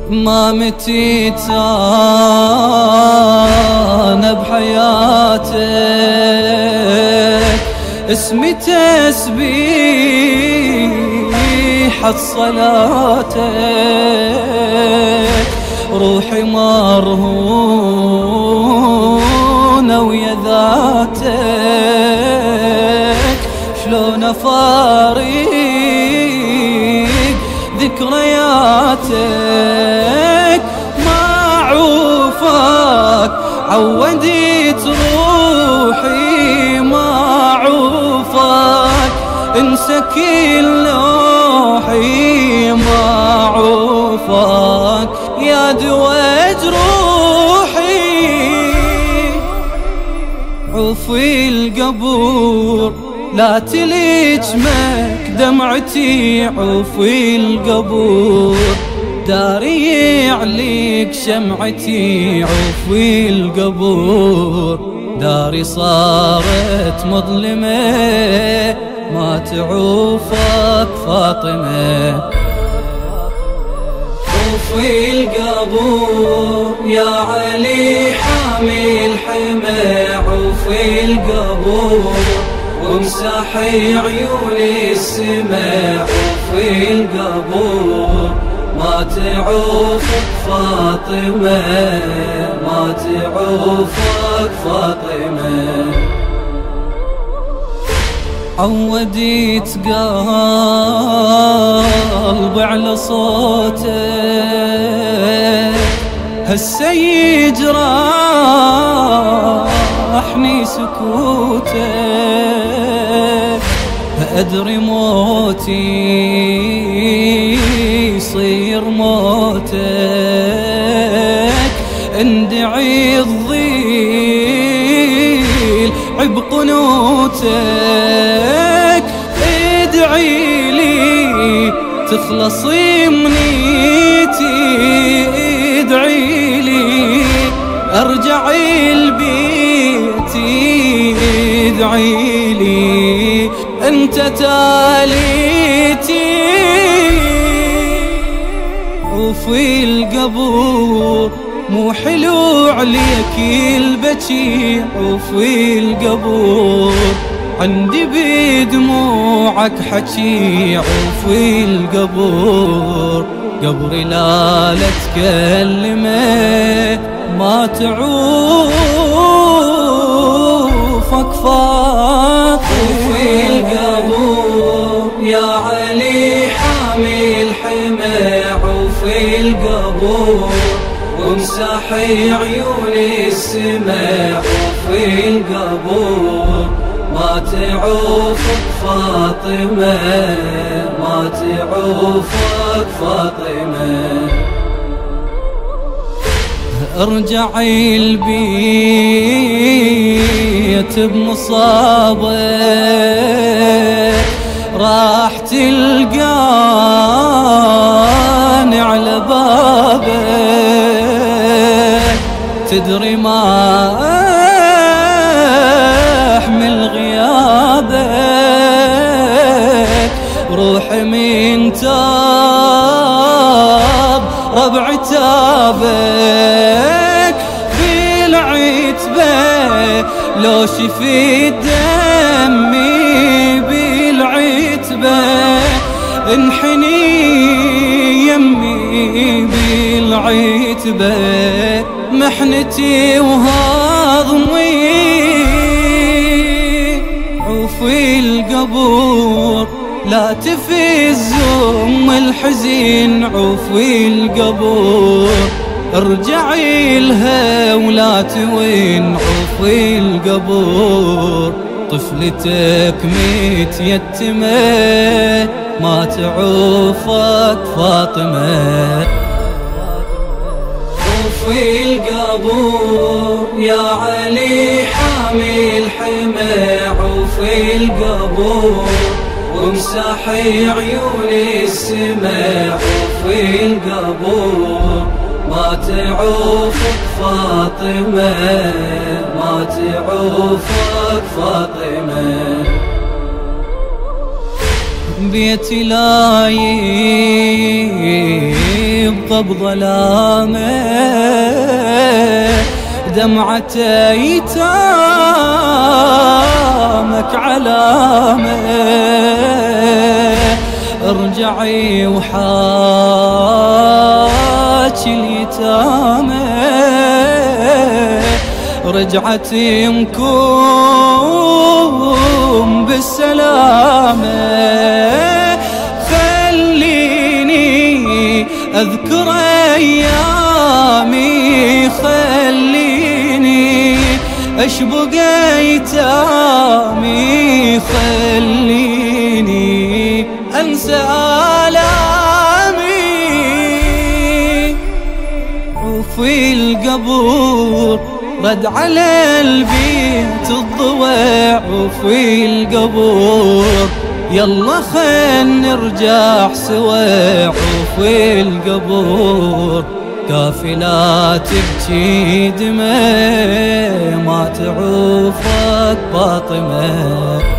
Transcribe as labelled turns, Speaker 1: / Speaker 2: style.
Speaker 1: ما متيت أنا بحياتك، اسمي تسبيحة صلاتك، روحي مرهونة ويا ذاتك، شلون أفارق ذكرياتك، ما عوفك عوديت روحي، ما عوفك انسى كل لوحي، ما عوفك يا دوا جروحي، عوفي القبور لا تلجمك دمعتي، عوفي القبور داري عليك شمعتي، عوفي القبور داري صارت مظلمة، ما تعوفك فاطمة، عوفي القبور يا علي حامي الحمى، عوفي القبور وامسحي عيوني السما، عوفي القبور ما تعوفك فاطمة، ما تعوفك فاطمة، عوديت قلب على صوتك، هسه يجرحني سكوتك، أدري موتي يصير موتك، اندعي الظيل بقنوتك، ادعي لي تخلصي منيتي، ادعي لي ارجعي لبيتي، ادعي لي انت تاليتي، عوفي القبور مو حلو عليك البكي، عوفي القبور عندي بدموعك حكي، عوفي القبور قبري لا تكلمه، ما تعوفك فاطمة، عوفي القبور يا علي حامي الحمى، عوفي القبور وامسحي عيوني السما، عوفي القبور ما تعوفك فاطمة، ما تعوفك فاطمة، ارجعي البيت بمصابك، راح تلقاني على بابك، تدري ما احمل غيابك، روحي من تاب ربع تابك، بالعتبة لو شفيت دمي، بالعتبة انحني يمي، بالعتبة محنتي وهضمي، عوفي القبور لا تفز ام الحزين، عوفي القبور ارجعي لها ولا توين، عوفي القبور طفلتك متيتمة، ما تعوفك فاطمة، عوفي القبور يا علي حامي الحمى، عوفي القبور وامسحي عيوني السما، عوفي القبور ما تعوفك فاطمة، ما تعوفك فاطمة، بيتي لا يبقى بظلامه دمعة ايتامك علامه ارجعي وحاجي اليتامى رجعت يمكم بالسلامة خليني أذكر أيامي خليني أشبق أيتامي خليني أنسى آلامي وفي القبور رد على البيت الضويع وفي القبور يلا خل نرجع سوا وفي القبور كافلة تبكي دمى ما تعوفك فاطمة